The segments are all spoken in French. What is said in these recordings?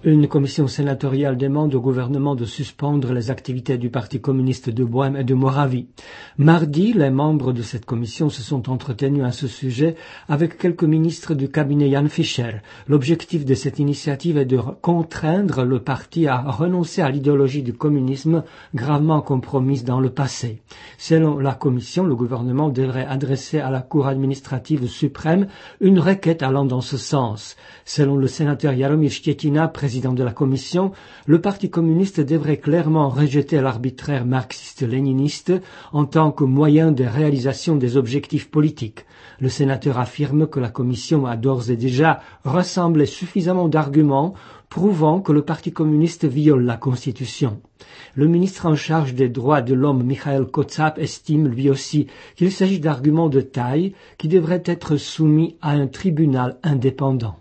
Une commission sénatoriale demande au gouvernement de suspendre les activités du Parti communiste de Bohême et de Moravie. Mardi, les membres de cette commission se sont entretenus à ce sujet avec quelques ministres du cabinet Jan Fischer. L'objectif de cette initiative est de contraindre le parti à renoncer à l'idéologie du communisme gravement compromise dans le passé. Selon la commission, le gouvernement devrait adresser à la Cour administrative suprême une requête allant dans ce sens. Selon le sénateur Jaromír Štětina, président de la commission, le Parti communiste devrait clairement rejeter l'arbitraire marxiste-léniniste en tant que moyen de réalisation des objectifs politiques. Le sénateur affirme que la commission a d'ores et déjà rassemblé suffisamment d'arguments prouvant que le Parti communiste viole la Constitution. Le ministre en charge des droits de l'homme, Michael Kocáb, estime lui aussi qu'il s'agit d'arguments de taille qui devraient être soumis à un tribunal indépendant.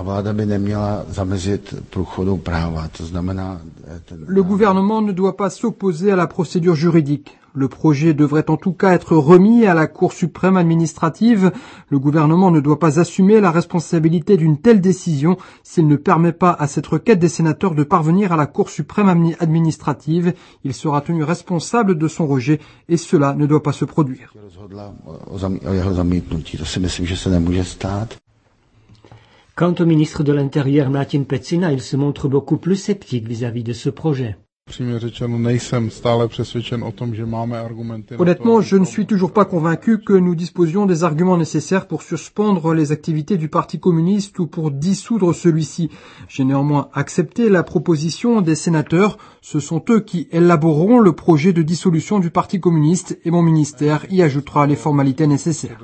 Le gouvernement ne doit pas s'opposer à la procédure juridique. Le projet devrait en tout cas être remis à la Cour suprême administrative. Le gouvernement ne doit pas assumer la responsabilité d'une telle décision s'il ne permet pas à cette requête des sénateurs de parvenir à la Cour suprême administrative. Il sera tenu responsable de son rejet et cela ne doit pas se produire. Quant au ministre de l'Intérieur, Martin Pecina, il se montre beaucoup plus sceptique vis-à-vis de ce projet. Honnêtement, je ne suis toujours pas convaincu que nous disposions des arguments nécessaires pour suspendre les activités du Parti communiste ou pour dissoudre celui-ci. J'ai néanmoins accepté la proposition des sénateurs. Ce sont eux qui élaboreront le projet de dissolution du Parti communiste et mon ministère y ajoutera les formalités nécessaires.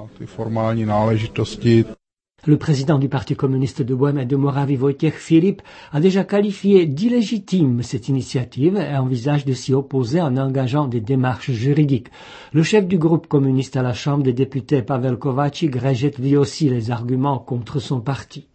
Le président du Parti communiste de Bohême et de Moravie, Wojciech Filip, a déjà qualifié d'illégitime cette initiative et envisage de s'y opposer en engageant des démarches juridiques. Le chef du groupe communiste à la Chambre des députés, Pavel Kováčik, rejette lui aussi les arguments contre son parti.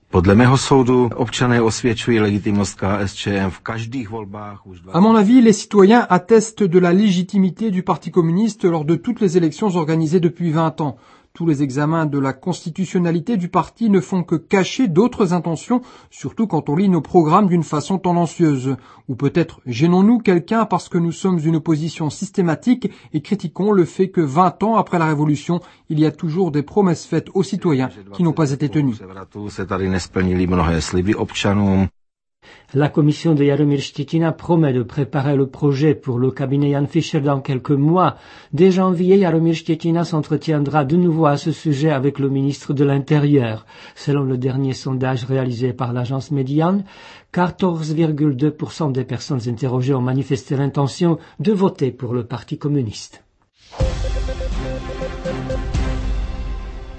À mon avis, les citoyens attestent de la légitimité du Parti communiste lors de toutes les élections organisées depuis 20 ans. Tous les examens de la constitutionnalité du parti ne font que cacher d'autres intentions, surtout quand on lit nos programmes d'une façon tendancieuse. Ou peut-être gênons-nous quelqu'un parce que nous sommes une opposition systématique et critiquons le fait que 20 ans après la Révolution, il y a toujours des promesses faites aux citoyens qui n'ont pas été tenues. La commission de Jaromír Štětina promet de préparer le projet pour le cabinet Jan Fischer dans quelques mois. Dès janvier, Jaromír Štětina s'entretiendra de nouveau à ce sujet avec le ministre de l'Intérieur. Selon le dernier sondage réalisé par l'agence Median, 14,2% des personnes interrogées ont manifesté l'intention de voter pour le Parti communiste.